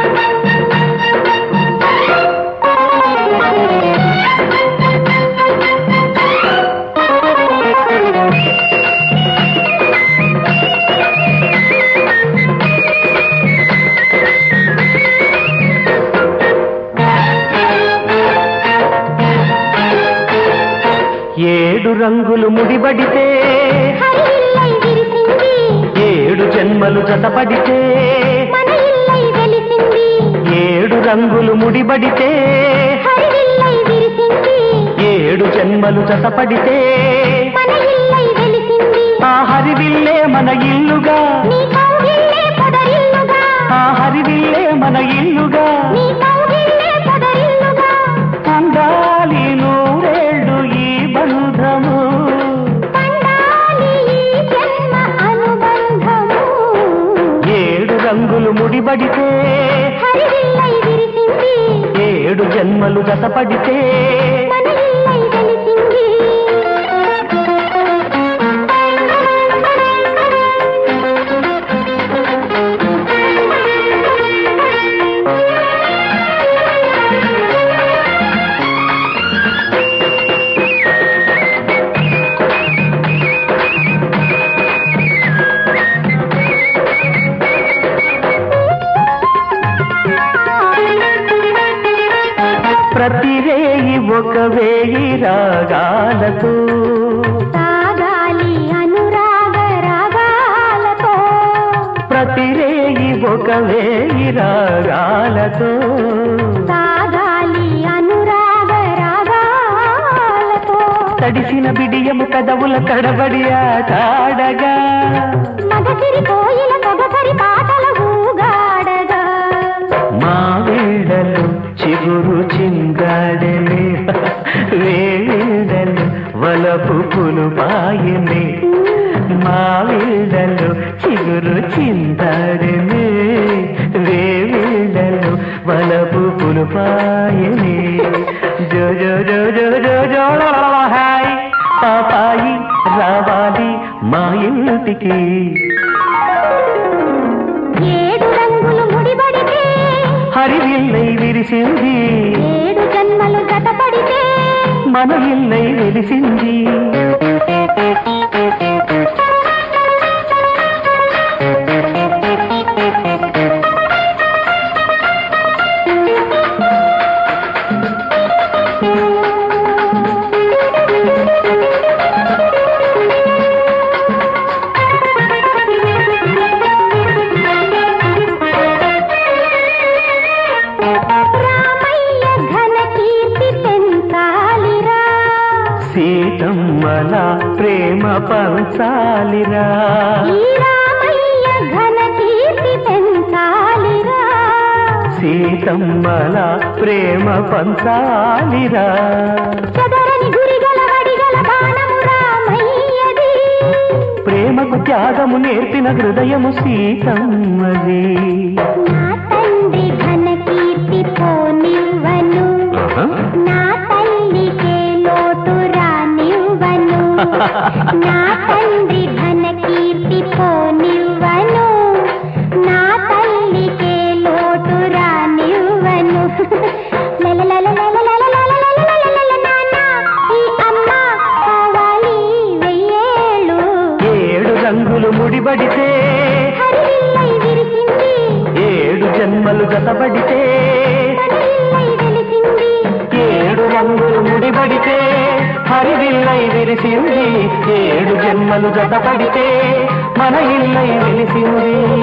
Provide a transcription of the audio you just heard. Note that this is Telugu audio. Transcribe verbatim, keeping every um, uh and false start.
ఏడు రంగులు ముడిబడితే ఏడు జన్మలు జతపడితే ఏడు రంగులు ముడిబడితే ఏడు జన్మలు జతపడితే ఆ హరివిల్లే మన ఇల్లుగా ఆ హరివిల్లే మన ఇల్లుగా అందాలి నూరేళ్ళు ఈ బంధము ఏడు రంగులు ముడిబడితే ఏడు జన్మలు జతపడితే ప్రతి రేయి ఒక వేయి రాగాలతో సాగాలి అనురాగ రాగాలతో ప్రతి రేయి ఒక వేయి రాగాలతో సాగాలి అనురాగ రాగాలతో తడిసిన బిడియము కదవుల కడబడి ఆటాడగా మగసిరి కోయిల సొగసరి పాటల ఊగాడగా మా వేళలు చిగురు చింగాడలే వేళలు వలపు పులుపాయనే మా వేళలు చిగురు చిందాడలే వేళలు వలపు పులుపాయనే జో జో జో జో జో జో హాయ్ పాపాయి రావాలి మా ఇంటికి ఏడు రంగులు ముడిబడితే హరివిల్లై విరిసింది ఏడు జన్మలు జతపడితే మన ఇల్లై వెలిసింది సీతమ్మల ప్రేమ పంచాలిరా సీతమ్మల ప్రేమ పంచాలిరా ప్రేమకు త్యాగము నేర్పిన హృదయము సీతమ్మది నా తండ్రి ఘన కీర్తి పోనివ్వను నా తల్లికే లోటు రానివ్వను నా తండ్రి ఘన కీర్తి పోనివ్వను నా తల్లికే లోటు రానివ్వను ఈ అమ్మ కావాలి వెయ్యేళ్ళు ఏడు రంగులు ముడిబడితే హరివిల్లై విరిసింది ఏడు జన్మలు జతబడితే ఏడు రంగులు ముడిబడితే హరివిల్లై విరిసింది ఏడు జన్మలు జతపడితే మన ఇల్లై వెలిసింది.